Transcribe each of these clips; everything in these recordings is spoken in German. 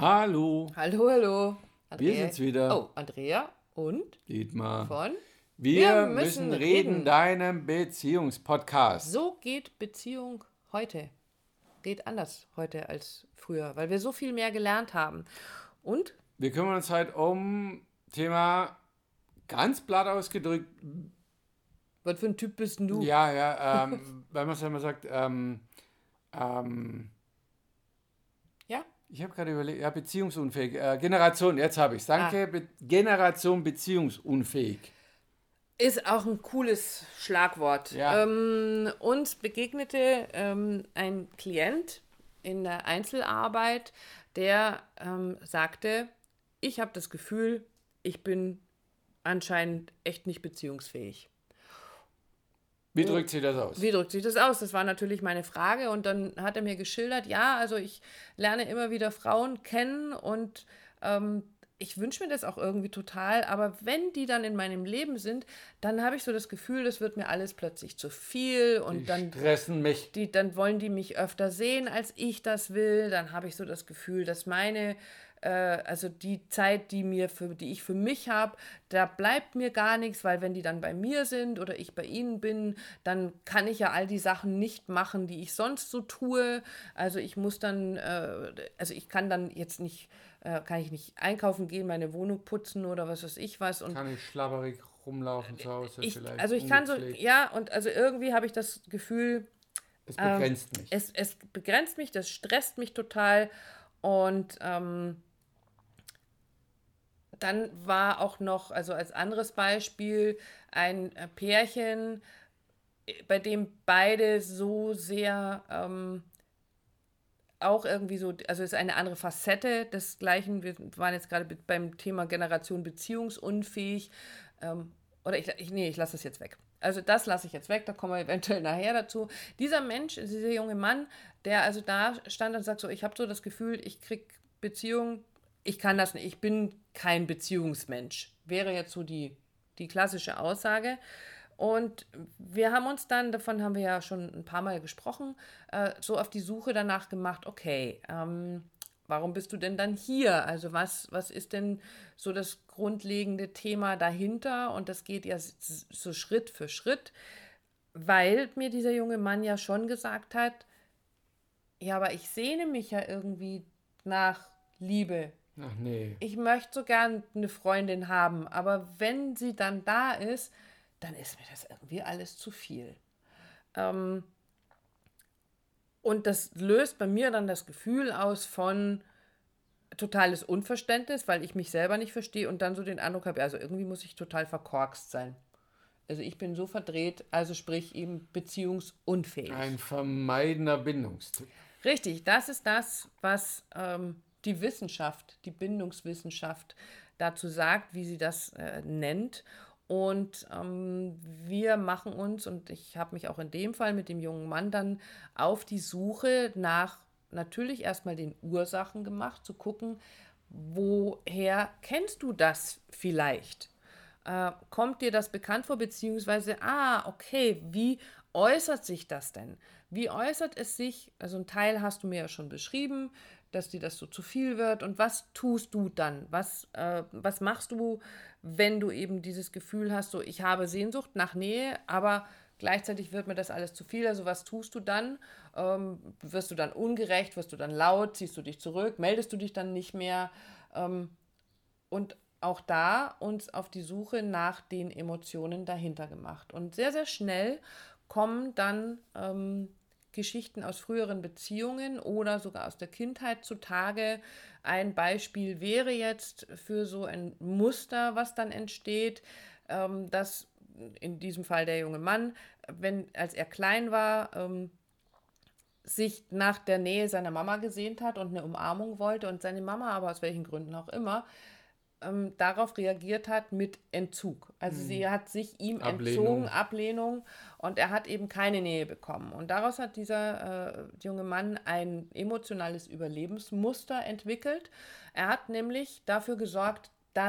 Hallo, Hallo, hallo. wir sind's wieder. Oh, Andrea und Dietmar. von Wir müssen reden, deinem Beziehungspodcast. So geht Beziehung heute. Geht anders heute als früher, weil wir so viel mehr gelernt haben. Und? Wir kümmern uns heute um Thema ganz platt ausgedrückt. Was für ein Typ bist denn du? Weil man es ja immer sagt, Ja? ich habe gerade überlegt, beziehungsunfähig. Generation, jetzt habe ich es. Danke, Generation beziehungsunfähig. Ist auch ein cooles Schlagwort. Ja. Uns begegnete ein Klient in der Einzelarbeit, der sagte, ich habe das Gefühl, ich bin anscheinend echt nicht beziehungsfähig. Wie drückt sich das aus? Wie drückt sich das aus? Das war natürlich meine Frage und dann hat er mir geschildert, ja, also ich lerne immer wieder Frauen kennen und ich wünsche mir das auch irgendwie total, aber wenn die dann in meinem Leben sind, dann habe ich so das Gefühl, das wird mir alles plötzlich zu viel und Die dann stressen mich. dann wollen die mich öfter sehen, als ich das will. Dann habe ich so das Gefühl, dass also die Zeit, die ich für mich habe, da bleibt mir gar nichts, weil wenn die dann bei mir sind oder ich bei ihnen bin, dann kann ich ja all die Sachen nicht machen, die ich sonst so tue. Also ich muss dann, also ich kann dann jetzt nicht, kann ich nicht einkaufen gehen, meine Wohnung putzen oder was weiß ich was. Und Kann ich schlabberig rumlaufen zu Hause vielleicht? also ich kann so, ja, und also irgendwie habe ich das Gefühl, Es begrenzt mich. es begrenzt mich, das stresst mich total und dann war auch noch, also als anderes Beispiel, ein Pärchen, bei dem beide so sehr auch irgendwie so, also es ist eine andere Facette des Gleichen. Wir waren jetzt gerade beim Thema Generation beziehungsunfähig. Ich lasse das jetzt weg. Also das lasse ich jetzt weg, da kommen wir eventuell nachher dazu. Dieser Mensch, dieser junge Mann, der also da stand und sagt so, ich habe so das Gefühl, ich kriege Beziehung, ich kann das nicht, ich bin kein Beziehungsmensch. Wäre jetzt so die klassische Aussage. Und wir haben uns dann, davon haben wir ja schon ein paar Mal gesprochen, so auf die Suche danach gemacht, okay, warum bist du denn dann hier? Also was ist denn so das grundlegende Thema dahinter? Und das geht ja so Schritt für Schritt, weil mir dieser junge Mann ja schon gesagt hat, ja, aber ich sehne mich ja irgendwie nach Liebe. Ach nee. Ich möchte so gern eine Freundin haben, aber wenn sie dann da ist, dann ist mir das irgendwie alles zu viel. Und das löst bei mir dann das Gefühl aus von totales Unverständnis, weil ich mich selber nicht verstehe und dann so den Eindruck habe, also irgendwie muss ich total verkorkst sein. Also ich bin so verdreht, also sprich eben beziehungsunfähig. Ein vermeidender Bindungstyp. Richtig, das ist das, was die Wissenschaft, die Bindungswissenschaft dazu sagt, wie sie das nennt. Und wir machen uns, und ich habe mich auch in dem Fall mit dem jungen Mann dann auf die Suche nach natürlich erstmal den Ursachen gemacht, zu gucken, woher kennst du das vielleicht? Kommt dir das bekannt vor, beziehungsweise, okay, wie äußert sich das denn? Wie äußert es sich? Also ein Teil hast du mir ja schon beschrieben, dass dir das so zu viel wird. Und was tust du dann? Was machst du, wenn du eben dieses Gefühl hast, so ich habe Sehnsucht nach Nähe, aber gleichzeitig wird mir das alles zu viel. Also was tust du dann? Wirst du dann ungerecht? Wirst du dann laut? Ziehst du dich zurück? Meldest du dich dann nicht mehr? Und auch da uns auf die Suche nach den Emotionen dahinter gemacht. Und sehr, sehr schnell kommen dann Geschichten aus früheren Beziehungen oder sogar aus der Kindheit zutage. Ein Beispiel wäre jetzt für so ein Muster, was dann entsteht, dass in diesem Fall der junge Mann, als er klein war, sich nach der Nähe seiner Mama gesehnt hat und eine Umarmung wollte und seine Mama aber aus welchen Gründen auch immer darauf reagiert hat mit Entzug. Also sie hat sich ihm entzogen, Ablehnung, und er hat eben keine Nähe bekommen. Und daraus hat dieser junge Mann ein emotionales Überlebensmuster entwickelt. Er hat nämlich dafür gesorgt, dass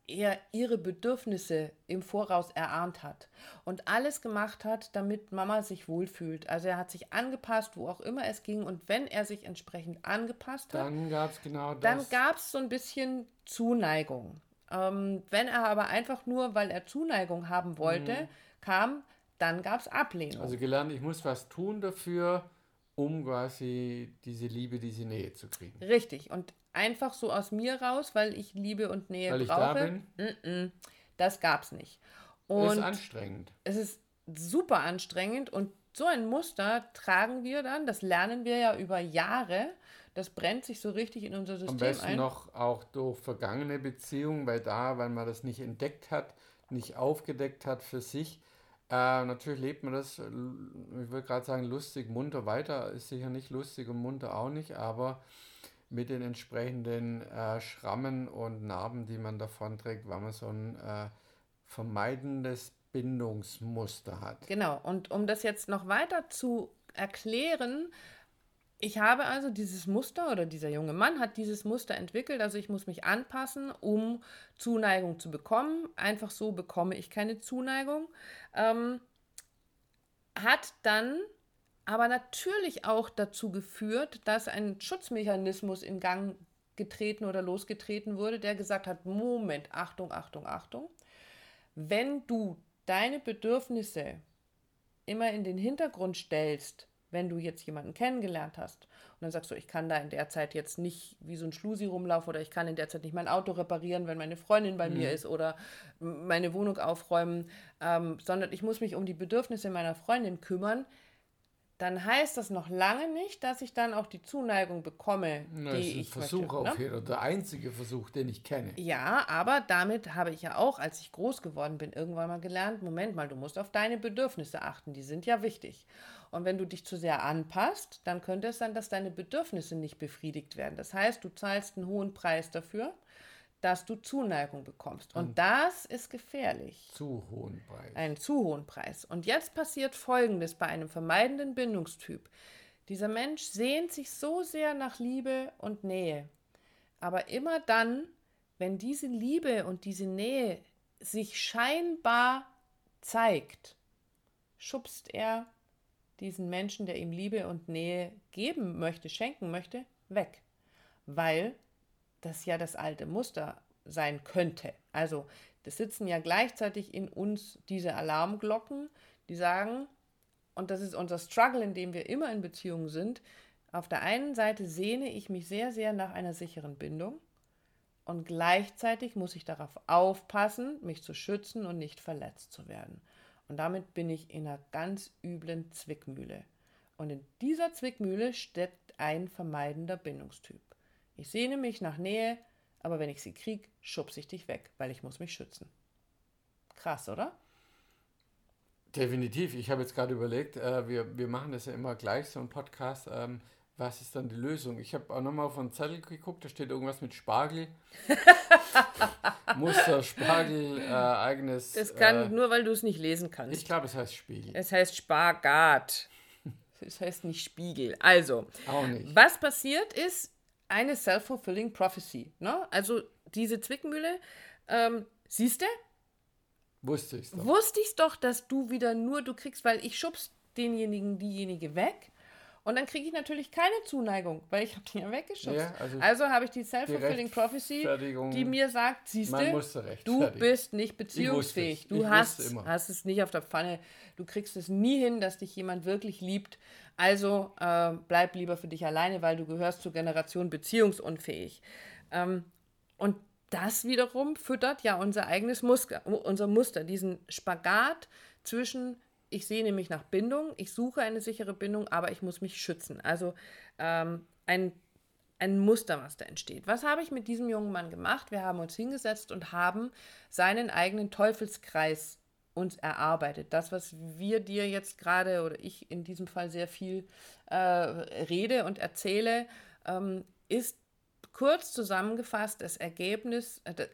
er ihre Bedürfnisse im Voraus erahnt hat und alles gemacht hat, damit Mama sich wohlfühlt. Also er hat sich angepasst, wo auch immer es ging. Und wenn er sich entsprechend angepasst hat, Dann gab es genau dann das. gab es so ein bisschen Zuneigung. Wenn er aber einfach nur, weil er Zuneigung haben wollte, kam, dann gab es Ablehnung. Also gelernt, ich muss was tun dafür, um quasi diese Liebe, diese Nähe zu kriegen. Richtig. Und einfach so aus mir raus, weil ich Liebe und Nähe Weil ich da brauche, bin, das gab es nicht. das ist Und anstrengend. es ist super anstrengend und so ein Muster tragen wir dann, das lernen wir ja über Jahre, das brennt sich so richtig in unser Am System besten ein. noch auch durch vergangene Beziehungen, weil man das nicht entdeckt hat, nicht aufgedeckt hat für sich. Natürlich lebt man das, ich würde gerade sagen, lustig, munter weiter. Ist sicher nicht lustig und munter auch nicht, aber mit den entsprechenden Schrammen und Narben, die man davonträgt, weil man so ein vermeidendes Bindungsmuster hat. Genau, und um das jetzt noch weiter zu erklären, ich habe also dieses Muster oder dieser junge Mann hat dieses Muster entwickelt, also ich muss mich anpassen, um Zuneigung zu bekommen. Einfach so bekomme ich keine Zuneigung. Hat dann aber natürlich auch dazu geführt, dass ein Schutzmechanismus in Gang getreten oder losgetreten wurde, der gesagt hat, Moment, Achtung, Achtung, Achtung. Wenn du deine Bedürfnisse immer in den Hintergrund stellst, wenn du jetzt jemanden kennengelernt hast und dann sagst du, ich kann da in der Zeit jetzt nicht wie so ein Schlusi rumlaufen oder ich kann in der Zeit nicht mein Auto reparieren, wenn meine Freundin bei mir ist oder meine Wohnung aufräumen, sondern ich muss mich um die Bedürfnisse meiner Freundin kümmern, dann heißt das noch lange nicht, dass ich dann auch die Zuneigung bekomme, Das ist die ein ich Versuch möchte. auf jeden Fall, der einzige Versuch, den ich kenne. Ja, aber damit habe ich ja auch, als ich groß geworden bin, irgendwann mal gelernt, Moment mal, du musst auf deine Bedürfnisse achten, die sind ja wichtig. Und wenn du dich zu sehr anpasst, dann könnte es sein, dass deine Bedürfnisse nicht befriedigt werden. Das heißt, du zahlst einen hohen Preis dafür, dass du Zuneigung bekommst. Und das ist gefährlich. Zu hohen Preis. Einen zu hohen Preis. Und jetzt passiert Folgendes bei einem vermeidenden Bindungstyp. Dieser Mensch sehnt sich so sehr nach Liebe und Nähe. Aber immer dann, wenn diese Liebe und diese Nähe sich scheinbar zeigt, schubst er diesen Menschen, der ihm Liebe und Nähe geben möchte, schenken möchte, weg. Weil das ja das alte Muster sein könnte. Also das sitzen ja gleichzeitig in uns diese Alarmglocken, die sagen, und das ist unser Struggle, in dem wir immer in Beziehungen sind, auf der einen Seite sehne ich mich sehr, sehr nach einer sicheren Bindung und gleichzeitig muss ich darauf aufpassen, mich zu schützen und nicht verletzt zu werden. Und damit bin ich in einer ganz üblen Zwickmühle. Und in dieser Zwickmühle steckt ein vermeidender Bindungstyp. Ich sehne mich nach Nähe, aber wenn ich sie kriege, schubse ich dich weg, weil ich muss mich schützen. Krass, oder? Definitiv. Ich habe jetzt gerade überlegt, wir machen das ja immer gleich, so ein Podcast. Was ist dann die Lösung? Ich habe auch nochmal auf einen Zettel geguckt, da steht irgendwas mit Spargel. Muster, Spargel, eigenes. Das kann nur, weil du es nicht lesen kannst. Ich glaube, es heißt Spiegel. Es heißt Spagat. Es heißt nicht Spiegel. Also, Auch nicht. was passiert ist eine self-fulfilling prophecy. Ne? Also diese Zwickmühle, siehst du, Wusste ich doch. wusste ich doch, dass du wieder nur du kriegst, weil ich schubst denjenigen, diejenige weg und dann kriege ich natürlich keine Zuneigung, weil ich habe den ja weggeschubst. Ja, also habe ich die self-fulfilling prophecy, Rechtfertigung, die mir sagt, siehst man du, musste du rechtfertigen. bist nicht beziehungsfähig. Ich wusste es. Du Ich hast wusste immer. es nicht auf der Pfanne. Du kriegst es nie hin, dass dich jemand wirklich liebt. Also bleib lieber für dich alleine, weil du gehörst zur Generation beziehungsunfähig. Und das wiederum füttert ja unser eigenes unser Muster, diesen Spagat zwischen, ich sehne mich nach Bindung, ich suche eine sichere Bindung, aber ich muss mich schützen. Also ein Muster, was da entsteht. Was habe ich mit diesem jungen Mann gemacht? Wir haben uns hingesetzt und haben seinen eigenen Teufelskreis uns erarbeitet. Das, was wir dir jetzt gerade oder ich in diesem Fall sehr viel rede und erzähle, ist kurz zusammengefasst das Ergebnis, das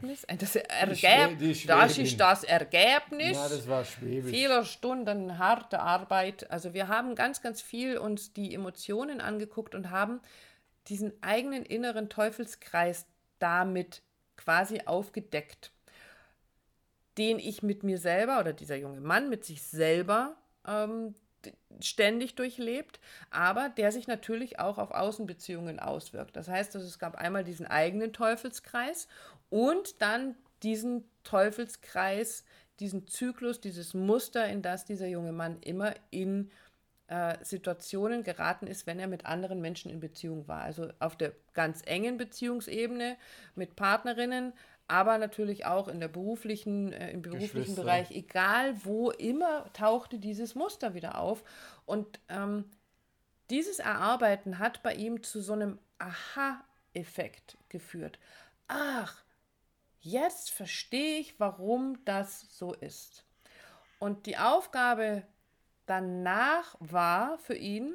ist das Ergebnis Ja, das war schwäbisch. vieler Stunden harte Arbeit. Also wir haben ganz, ganz viel uns die Emotionen angeguckt und haben diesen eigenen inneren Teufelskreis damit quasi aufgedeckt, den ich mit mir selber oder dieser junge Mann mit sich selber ständig durchlebt, aber der sich natürlich auch auf Außenbeziehungen auswirkt. Das heißt, es gab einmal diesen eigenen Teufelskreis und dann diesen Teufelskreis, diesen Zyklus, dieses Muster, in das dieser junge Mann immer in Situationen geraten ist, wenn er mit anderen Menschen in Beziehung war. Also auf der ganz engen Beziehungsebene mit Partnerinnen, aber natürlich auch in der im beruflichen Bereich, egal wo, immer tauchte dieses Muster wieder auf. Und dieses Erarbeiten hat bei ihm zu so einem Aha-Effekt geführt. Ach, jetzt verstehe ich, warum das so ist. Und die Aufgabe danach war für ihn,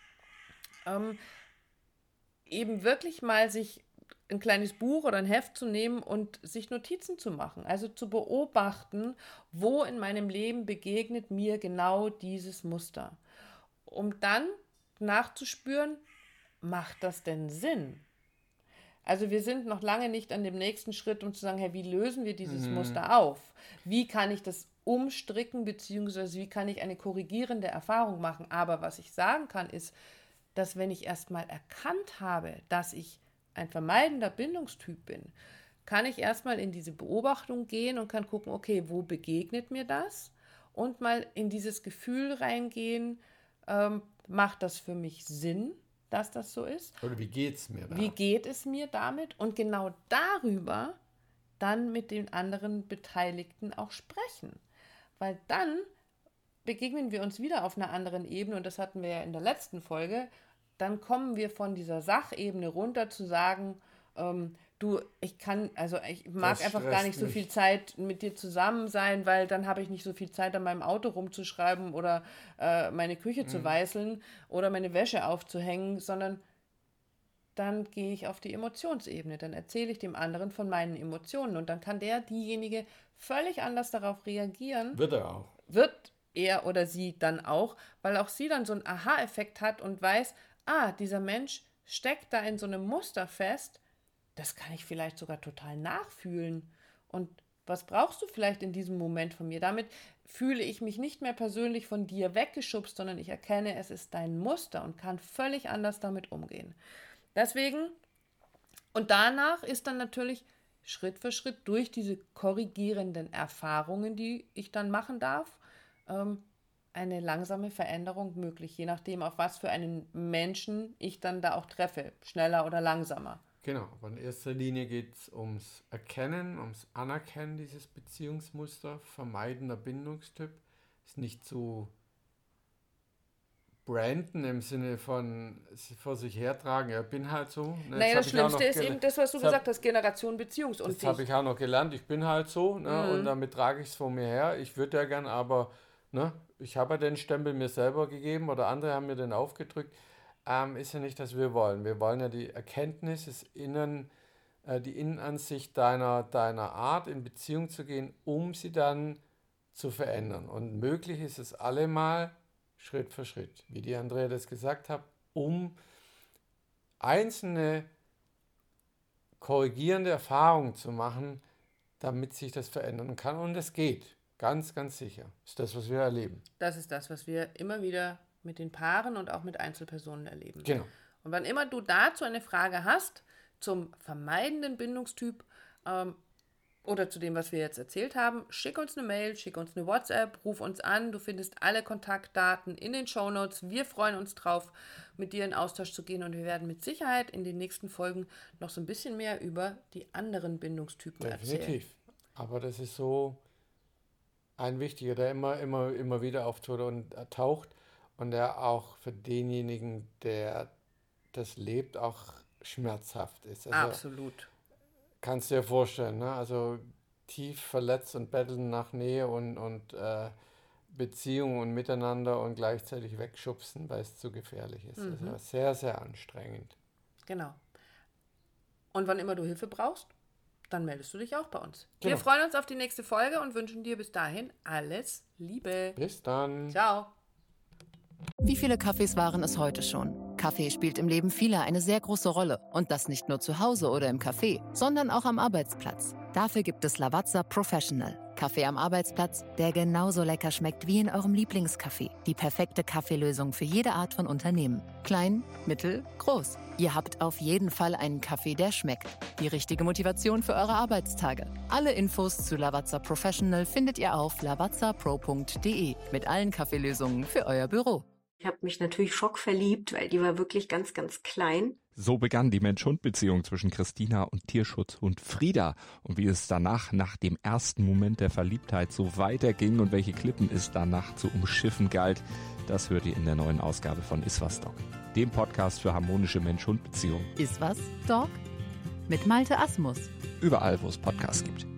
eben wirklich mal sich ein kleines Buch oder ein Heft zu nehmen und sich Notizen zu machen. Also zu beobachten, wo in meinem Leben begegnet mir genau dieses Muster. Um dann nachzuspüren, macht das denn Sinn? Also wir sind noch lange nicht an dem nächsten Schritt, um zu sagen, hey, wie lösen wir dieses Muster auf? Wie kann ich das umstricken, beziehungsweise wie kann ich eine korrigierende Erfahrung machen? Aber was ich sagen kann, ist, dass wenn ich erstmal erkannt habe, dass ich ein vermeidender Bindungstyp bin, kann ich erstmal in diese Beobachtung gehen und kann gucken, okay, wo begegnet mir das? Und mal in dieses Gefühl reingehen, macht das für mich Sinn, dass das so ist? Oder wie geht es mir da? Wie geht es mir damit? Und genau darüber dann mit den anderen Beteiligten auch sprechen. Weil dann begegnen wir uns wieder auf einer anderen Ebene, und das hatten wir ja in der letzten Folge. Dann kommen wir von dieser Sachebene runter zu sagen, ich mag einfach gar nicht so viel Zeit mit dir zusammen sein, weil dann habe ich nicht so viel Zeit, an meinem Auto rumzuschreiben oder meine Küche zu weißeln oder meine Wäsche aufzuhängen, sondern dann gehe ich auf die Emotionsebene. Dann erzähle ich dem anderen von meinen Emotionen und dann kann diejenige völlig anders darauf reagieren. Wird er auch. Wird er oder sie dann auch, weil auch sie dann so einen Aha-Effekt hat und weiß, dieser Mensch steckt da in so einem Muster fest, das kann ich vielleicht sogar total nachfühlen. Und was brauchst du vielleicht in diesem Moment von mir? Damit fühle ich mich nicht mehr persönlich von dir weggeschubst, sondern ich erkenne, es ist dein Muster und kann völlig anders damit umgehen. Deswegen, und danach ist dann natürlich Schritt für Schritt durch diese korrigierenden Erfahrungen, die ich dann machen darf, eine langsame Veränderung möglich, je nachdem, auf was für einen Menschen ich dann da auch treffe, schneller oder langsamer. Genau, aber in erster Linie geht es ums Erkennen, ums Anerkennen dieses Beziehungsmuster, vermeidender Bindungstyp, ist nicht zu branden im Sinne von vor sich hertragen, ja, bin halt so. Ne, naja, das Schlimmste ist eben das, was du gesagt hast, Generation beziehungsunfähig. Das habe ich auch noch gelernt, ich bin halt so, ne, und damit trage ich es vor mir her. Ich würde ja gern, aber ich habe ja den Stempel mir selber gegeben oder andere haben mir den aufgedrückt. Ist ja nicht, was wir wollen. Wir wollen ja die Erkenntnis, die Innenansicht deiner Art in Beziehung zu gehen, um sie dann zu verändern. Und möglich ist es allemal Schritt für Schritt, wie die Andrea das gesagt hat, um einzelne korrigierende Erfahrungen zu machen, damit sich das verändern kann. Und es geht, ganz, ganz sicher. Das ist das, was wir erleben. Das ist das, was wir immer wieder mit den Paaren und auch mit Einzelpersonen erleben. Genau. Und wann immer du dazu eine Frage hast, zum vermeidenden Bindungstyp oder zu dem, was wir jetzt erzählt haben, schick uns eine Mail, schick uns eine WhatsApp, ruf uns an. Du findest alle Kontaktdaten in den Shownotes. Wir freuen uns drauf, mit dir in Austausch zu gehen, und wir werden mit Sicherheit in den nächsten Folgen noch so ein bisschen mehr über die anderen Bindungstypen erzählen. Definitiv. Aber das ist so ein wichtiger, der immer wieder auftaucht und taucht. Und der auch für denjenigen, der das lebt, auch schmerzhaft ist. Also, absolut. Kannst du dir vorstellen, ne? Also tief verletzt und betteln nach Nähe und Beziehung und Miteinander und gleichzeitig wegschubsen, weil es zu gefährlich ist. Also sehr, sehr anstrengend. Genau. Und wann immer du Hilfe brauchst, dann meldest du dich auch bei uns. Genau. Wir freuen uns auf die nächste Folge und wünschen dir bis dahin alles Liebe. Bis dann. Ciao. Wie viele Kaffees waren es heute schon? Kaffee spielt im Leben vieler eine sehr große Rolle. Und das nicht nur zu Hause oder im Café, sondern auch am Arbeitsplatz. Dafür gibt es Lavazza Professional. Kaffee am Arbeitsplatz, der genauso lecker schmeckt wie in eurem Lieblingscafé. Die perfekte Kaffeelösung für jede Art von Unternehmen. Klein, mittel, groß. Ihr habt auf jeden Fall einen Kaffee, der schmeckt. Die richtige Motivation für eure Arbeitstage. Alle Infos zu Lavazza Professional findet ihr auf lavazzapro.de mit allen Kaffeelösungen für euer Büro. Ich habe mich natürlich schockverliebt, weil die war wirklich ganz, ganz klein. So begann die Mensch-Hund-Beziehung zwischen Christina und Tierschutzhund Frieda. Und wie es danach, nach dem ersten Moment der Verliebtheit, so weiterging und welche Klippen es danach zu umschiffen galt, das hört ihr in der neuen Ausgabe von Iswas Dog, dem Podcast für harmonische Mensch-Hund-Beziehungen. Iswas Dog? Mit Malte Asmus. Überall, wo es Podcasts gibt.